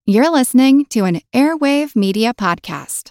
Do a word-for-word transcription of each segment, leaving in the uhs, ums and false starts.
You're listening to an Airwave Media Podcast.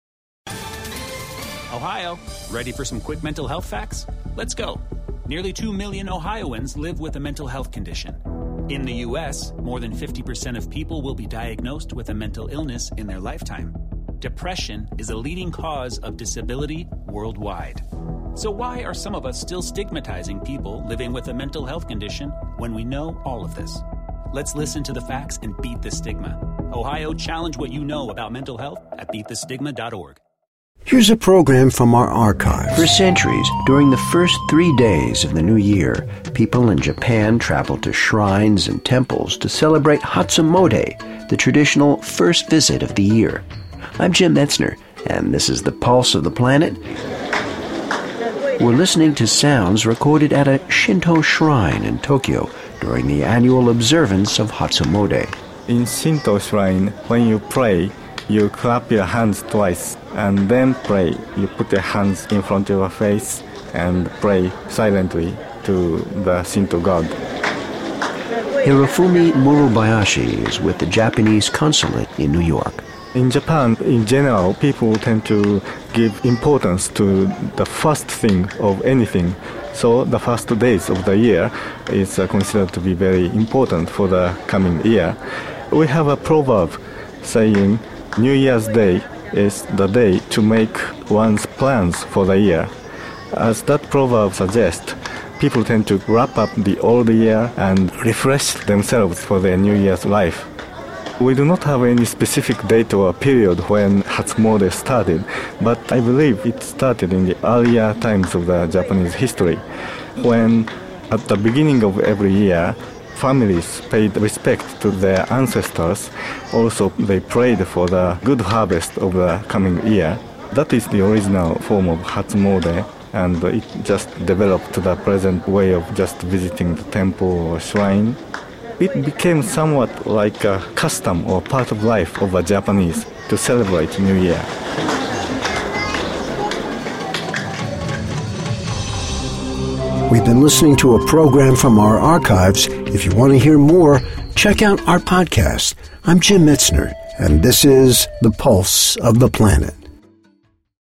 Ohio, ready for some quick mental health facts? Let's go. Nearly two million Ohioans live with a mental health condition. In the U S, more than fifty percent of people will be diagnosed with a mental illness in their lifetime. Depression is a leading cause of disability worldwide. So why are some of us still stigmatizing people living with a mental health condition when we know all of this? Let's listen to the facts and beat the stigma. Ohio, challenge what you know about mental health at beat the stigma dot org. Here's a program from our archives. For centuries, during the first three days of the new year, people in Japan traveled to shrines and temples to celebrate Hatsumode, the traditional first visit of the year. I'm Jim Metzner, and this is the Pulse of the Planet. We're listening to sounds recorded at a Shinto shrine in Tokyo during the annual observance of Hatsumode. In Shinto shrine, when you pray, you clap your hands twice and then pray. You put your hands in front of your face and pray silently to the Shinto god. Hirofumi Murubayashi is with the Japanese consulate in New York. In Japan, in general, people tend to give importance to the first thing of anything. So the first days of the year is uh, considered to be very important for the coming year. We have a proverb saying New Year's Day is the day to make one's plans for the year. As that proverb suggests, people tend to wrap up the old year and refresh themselves for their New Year's life. We do not have any specific date or period when Hatsumode started, but I believe it started in the earlier times of the Japanese history, when at the beginning of every year, families paid respect to their ancestors. Also, they prayed for the good harvest of the coming year. That is the original form of Hatsumode, and it just developed to the present way of just visiting the temple or shrine. It became somewhat like a custom or part of life of a Japanese to celebrate New Year. We've been listening to a program from our archives. If you want to hear more, check out our podcast. I'm Jim Metzner, and this is The Pulse of the Planet.